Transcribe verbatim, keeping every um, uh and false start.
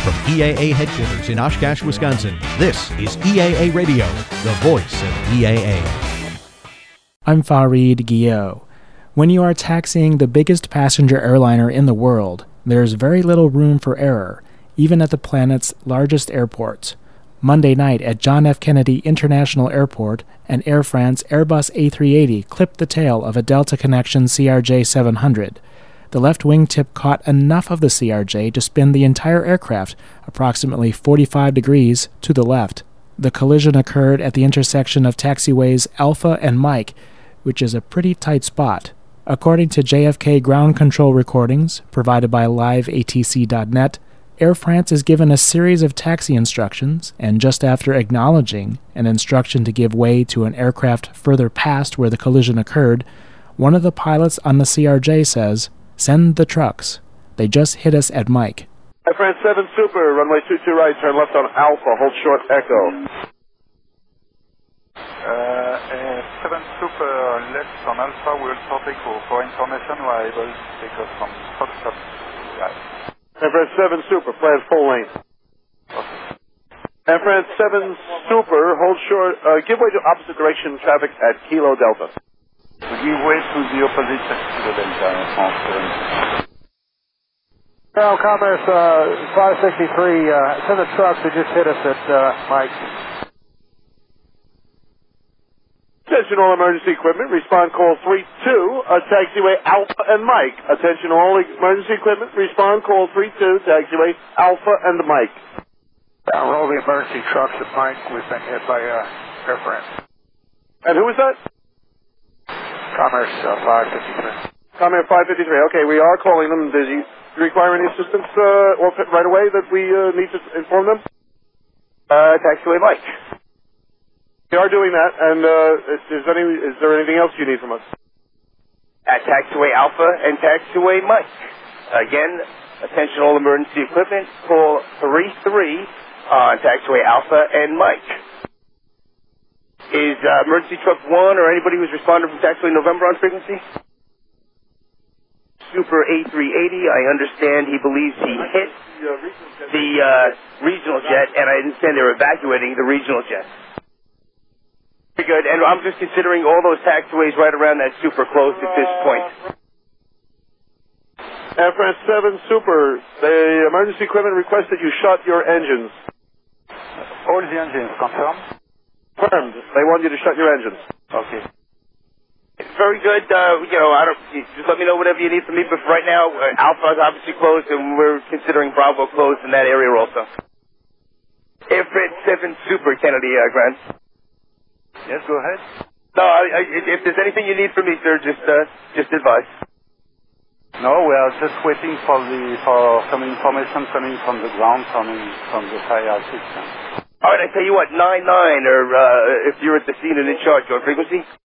From E A A headquarters in Oshkosh, Wisconsin, this is E A A Radio, the voice of E A A. I'm Fareed Guillot. When you are taxiing the biggest passenger airliner in the world, there's very little room for error, even at the planet's largest airports. Monday night at John F. Kennedy International Airport, an Air France Airbus A three eighty clipped the tail of a Delta Connection C R J seven hundred. The left wingtip caught enough of the C R J to spin the entire aircraft approximately forty-five degrees to the left. The collision occurred at the intersection of taxiways Alpha and Mike, which is a pretty tight spot. According to J F K ground control recordings provided by live A T C dot net, Air France is given a series of taxi instructions, and just after acknowledging an instruction to give way to an aircraft further past where the collision occurred, one of the pilots on the C R J says, "Send the trucks. They just hit us at Mike." Air France seven Super, runway two two right, turn left on Alpha, hold short Echo. Uh, seven Super, left on Alpha, we'll start Echo. For information, we are able to take off from Foxtrot. Yeah. Air France seven Super, plan full length. Okay. Air France seven Super, hold short, uh, give way to opposite direction traffic at Kilo Delta. We give way to the opposite at Kilo Delta, France seven. Aero Commerce uh, five sixty-three, uh, send the trucks that just hit us at uh, Mike. Attention all emergency equipment, respond call three two, uh, taxiway Alpha and Mike. Attention all emergency equipment, respond call three two, taxiway Alpha and Mike. Down roll the emergency trucks at Mike, we've been hit by uh, Air France. And who is that? Commerce uh, five fifty-three. Commerce five fifty-three, okay, we are calling them. Does you require any assistance uh, or right away that we uh, need to inform them? Uh, taxiway Mike. We are doing that, and uh, is, is, any, is there anything else you need from us? At taxiway Alpha and taxiway Mike. Again, attention all emergency equipment, call three three on taxiway Alpha and Mike. Is uh, emergency truck one or anybody who's responding from taxiway November on frequency? Super A three eighty, I understand he believes he hit the uh, regional jet, and I understand they're evacuating the regional jet. Very good, and I'm just considering all those taxiways right around that super close at this point. Air France seven Super, the emergency equipment requests that you shut your engines. All the engines, confirmed? Confirmed. They want you to shut your engines. Okay. Very good. Uh, you know, I don't. Just let me know whatever you need from me. But right now, uh, Alpha is obviously closed, and we're considering Bravo closed in that area also. Air France seven Super, Kennedy, uh, Grant. Yes, go ahead. No, I, I, if there's anything you need from me, sir, just uh, just advise. No, we are just waiting for the for some information coming from the ground, coming from the fire system. All right, I tell you what, nine nine, or uh, if you're at the scene and in charge, your frequency.